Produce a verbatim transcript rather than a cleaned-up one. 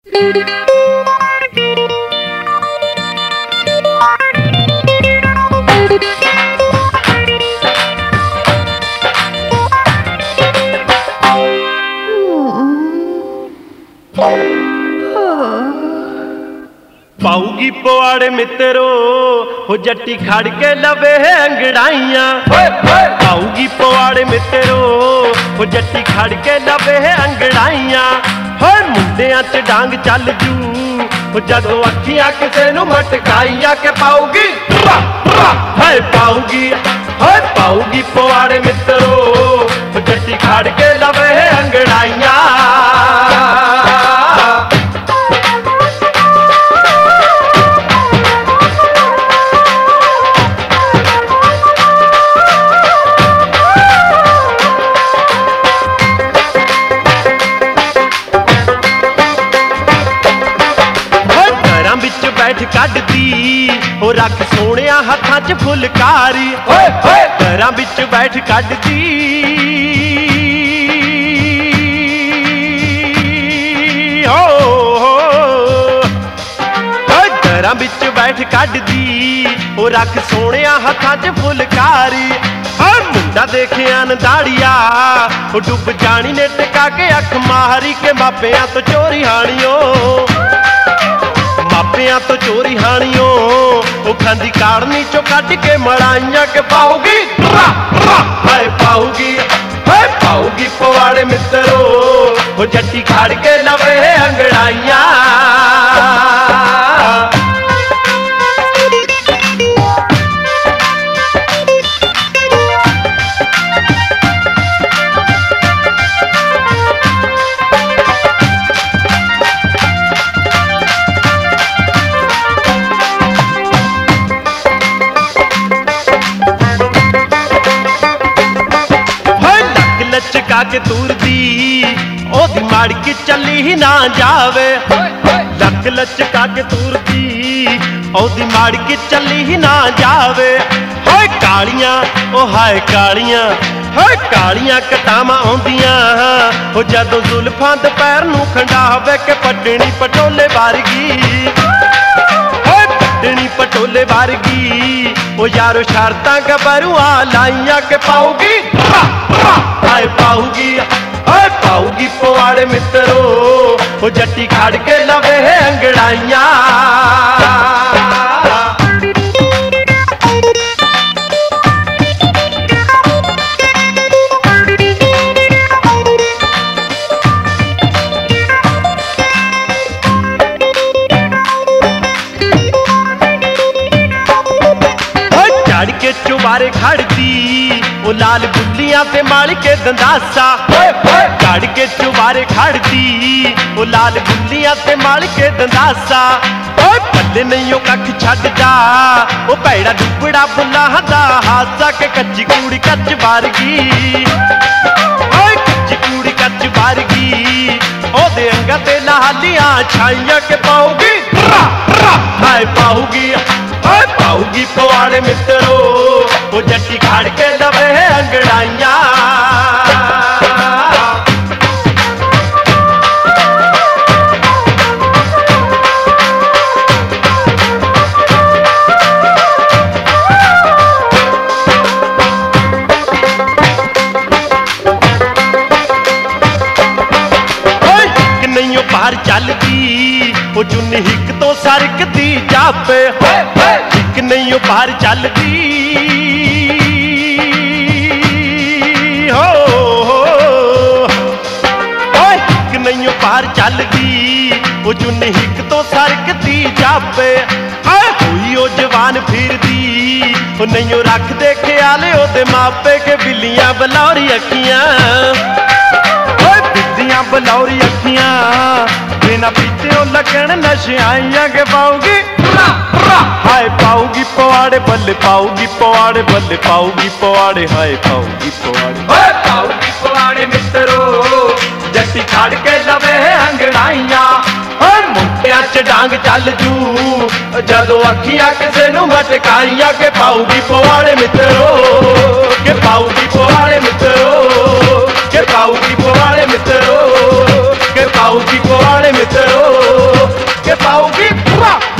पाऊगी पवाड़े मित्रो हो जट्टी खड़ के लवे है अंगड़ाइया। पाऊगी पवाड़े मित्रो हो जट्टी खड़ के लवे है अंगड़ाइया। हो मुंडियां च डांग चल जू हो जदों अखियां किसे नू मटकाइया के पाऊगी है पाऊगी है पाऊगी पवाड़े मित्रो हो जट्टी खड़ के लवे है अंगड़ाइया। बैठ कड्डी हो रख सोहणिया हत्थां च फुलकारी। घरां विच बैठ कड्डी हो घरां विच बैठ कड्डी हो रख सोहणिया हत्थां च फुलकारी। मुंडा देखिया न दाड़िया हो डुब जानी ने टिका के अख मारी के मापियां तो चोरी हाणियों मापियां तो चोरी हाणियों वो खांदी काड़नी चो कट के मड़ाइया के पाऊगी है पाऊगी है पाऊगी पवाड़े मित्रो वो जट्टी खाड़ के लवे है अंगड़ाइया। लचका के तूर दी ओदी माड़ के चली ही ना जावे। लक लचका के तूर दी ओदी माड़ के चली ही ना जावे। हाय कालियां ओ हाय कालियां हाय कालियां कटावां आउंदियां हो जदों जुल्फां दोपहर नूं खंडावे के पटनी पटोले वारगी हाय पटनी पटोले वारगी ओ यारो शर्तां गबरूआ लाइयां के पाऊगी हाय पाऊगी हाय पाऊगी पवाड़े मित्रो वो जट्टी खाड़ के लवे है अंगड़ाइया। चढ़ के चुबारे खड़ दी वो लाल बुल्लियां ते माल के दंदासा। चढ़ के चुबारे खड़ दी वो लाल बुल्लियां ते माल के दंदासा। पल्ले नहीं कख छड्डदा वो भैड़ा दुबड़ा बुल्ला दा हासा के कच्ची कूड़ी कच वारगी कच्ची कूड़ी कच वारगी ओदे अंगा ते लालियां छाइयां के पाऊगी हाय पाऊगी हाय पाऊगी पवाड़े मित्रो वो जट्टी खाड़ के लवे है अंगड़ाइया। हिक नहीं बाहर चलदी वो चुन्नी हिक तो सरकदी जापे। हिक नहीं बाहर चलदी हो हिक नहीं बाहर चलदी वो चुन्नी हिक तो सरकदी जापे। हुई ओ जवान फिरदी वो नहीं रख दे ख्याले ओदे मापे के बिल्लियां बलौरी अखियां बिल्लियां बलौरी अखियां बिना पीछे लगन नशियाइयां के पाऊगी हाय पाऊगी पवाड़े बल्ले पाऊगी पवाड़े बल्ले पाऊगी पवाड़े हाय पाऊगी पवाड़े हाय पाऊगी पवाड़े मित्रो जट्टी खाड़ के लवे है अंगड़ाइया। मुंडियां च डांग चल जू जदों अखियां किसे नू मटकाइया के पाऊगी पवाड़े मित्रो के पाऊगी पवाड़े मित्रो के पाऊगी पवाड़े मित्रो के पाऊगी पवाड़े मित्रो। के पाऊंगी।